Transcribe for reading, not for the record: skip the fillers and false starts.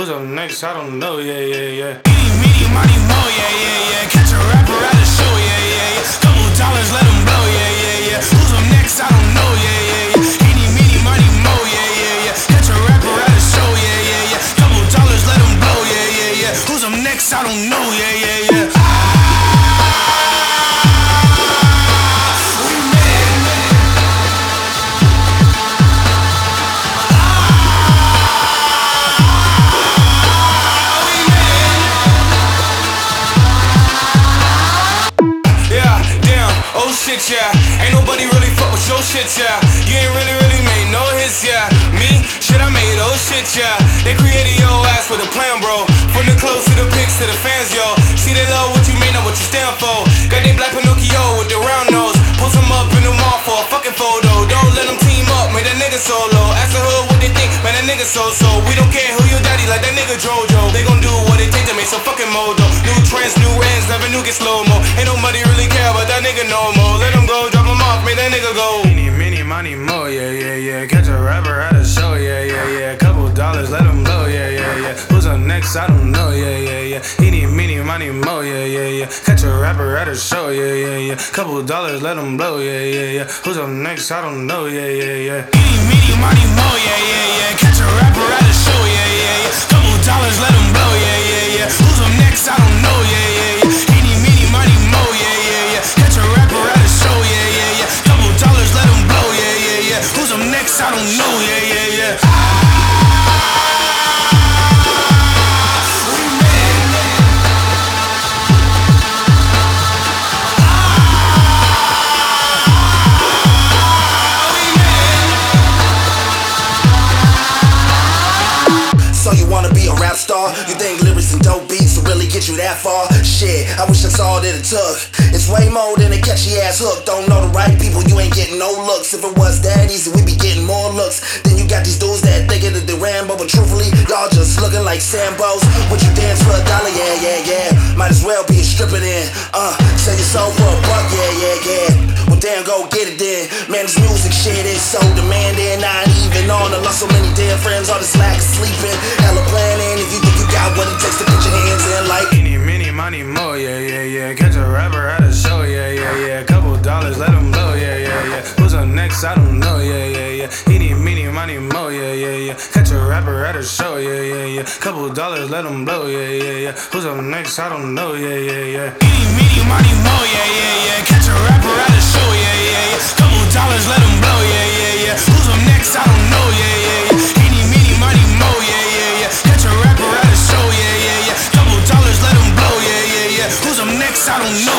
Who's up next? I don't know, yeah, yeah, yeah. Eeny, meeny, miny, mo, yeah, yeah, yeah. Catch a rapper at a show, yeah, yeah, yeah. Couple dollars, let him blow, yeah, yeah, yeah. Who's up next? I don't know, yeah, yeah, yeah. Eeny, meeny, miny, mo, yeah, yeah, yeah. Catch a rapper at a show, yeah, yeah, yeah. Couple dollars, let him blow, yeah, yeah, yeah. Who's up next? I don't know, yeah, yeah, yeah. Oh shit, yeah. Ain't nobody really fuck with your shit, yeah. You ain't really made no hits, yeah. Me, shit, I made oh shit, yeah. They created your ass with a plan, bro. From the clothes to the pics to the fans, yo. See they love what you made, not what you stand for. Got they black Pinocchio with the round nose. Post them up in the mall for a fucking photo. Don't let them team up, make that nigga solo. Ask the hood what they think, man, that nigga so. We don't care who your daddy, like that nigga Jojo. They gon' do what it take to make some fucking mojo. New trends, new ends, never knew get slow-mo. Ain't nobody really care about that nigga no more. Let him go, drop him off, make that nigga go. Eeny, meeny, miny, mo, yeah, yeah, yeah. Catch a rapper at a show, yeah, yeah, yeah. Couple dollars, let him blow, yeah, yeah, yeah. Who's up next? I don't know, yeah, yeah, yeah. Eeny, meeny, miny, mo, yeah, yeah, yeah. Catch a rapper at a show, yeah, yeah, yeah. Couple dollars, let him blow, yeah, yeah, yeah. Who's up next? I don't know, yeah, yeah, yeah. Eeny, meeny, miny, mo, yeah, yeah, yeah. Catch a rapper at a show, yeah, yeah, yeah. Couple dollars, let him blow, yeah, yeah, yeah. Who's up next? I don't know, yeah, yeah, yeah. Eeny, meeny, miny, mo, yeah, yeah, yeah. Catch a rapper at a show, yeah, yeah, yeah. Couple dollars, let him blow, yeah, yeah, yeah. Who's up next? I don't know, yeah, yeah, yeah. So you wanna be a rap star? You think lyrics and dope beats will really get you that far? Shit, I wish that's all that it took. It's way more than a catchy ass hook. Don't know the right people, you ain't getting no looks. If it was that easy, we'd be getting more looks. Then you got these dudes that thinking that they Rambo, but truthfully, y'all just looking like Sambos. Would you dance for $1? Yeah, yeah, yeah. Might as well be a stripper then. Sell your soul for $1, yeah, yeah, yeah. Well damn, go get it then. Man, this music shit is so demanding. I ain't even on. I lost so many dead friends, all this lack of sleeping. Hella planning, if you think you got what it takes to put your hands in like Eeny, meeny, miny, mo, yeah, yeah, yeah. Catch a rapper at a show, yeah, yeah, yeah. Couple dollars, let him blow, yeah, yeah, yeah. Who's up next? I don't know, yeah, yeah, yeah. Eeny, meeny, miny, mo, yeah, yeah, yeah. Catch a rapper at a show, yeah, yeah, yeah. Couple dollars, let him blow, yeah, yeah, yeah. Who's up next? I don't know, yeah, yeah, yeah. Eeny, meeny, miny, mo, yeah, yeah, yeah. Catch a rapper at a show, yeah, yeah, yeah. Couple dollars, let him blow, yeah, yeah, yeah. Who's up next? I don't know, yeah, yeah, yeah. Eeny, meeny, miny, mo, yeah, yeah, yeah. Catch a rapper at a show, yeah, yeah, yeah. Couple dollars, let him blow, yeah, yeah, yeah. Who's up next? I don't know.